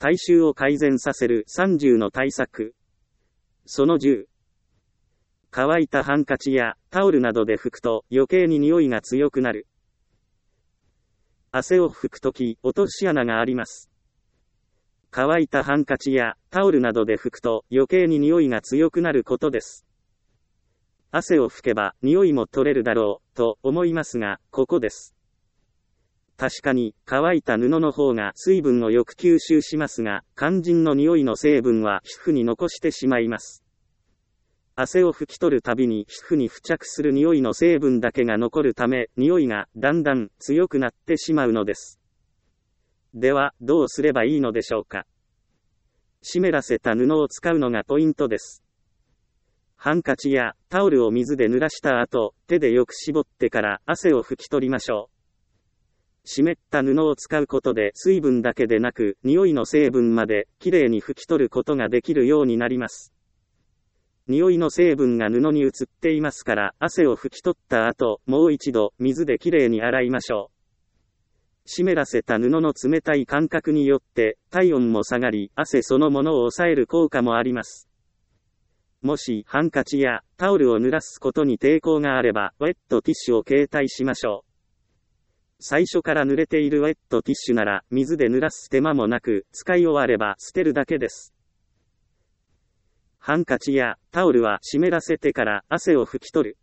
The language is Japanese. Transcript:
体臭を改善させる30の対策。その10。乾いたハンカチやタオルなどで拭くと余計に匂いが強くなる。汗を拭くとき、落とし穴があります。乾いたハンカチやタオルなどで拭くと余計に匂いが強くなることです。汗を拭けば匂いも取れるだろうと思いますが、ここです。確かに乾いた布の方が水分をよく吸収しますが、肝心の匂いの成分は皮膚に残してしまいます。汗を拭き取るたびに皮膚に付着する匂いの成分だけが残るため、匂いがだんだん強くなってしまうのです。では、どうすればいいのでしょうか。湿らせた布を使うのがポイントです。ハンカチやタオルを水で濡らした後、手でよく絞ってから汗を拭き取りましょう。湿った布を使うことで水分だけでなく、匂いの成分まできれいに拭き取ることができるようになります。匂いの成分が布に移っていますから、汗を拭き取った後、もう一度水できれいに洗いましょう。湿らせた布の冷たい感覚によって体温も下がり、汗そのものを抑える効果もあります。もしハンカチやタオルを濡らすことに抵抗があれば、ウェットティッシュを携帯しましょう。最初から濡れているウェットティッシュなら水で濡らす手間もなく、使い終われば捨てるだけです。ハンカチやタオルは湿らせてから汗を拭き取る。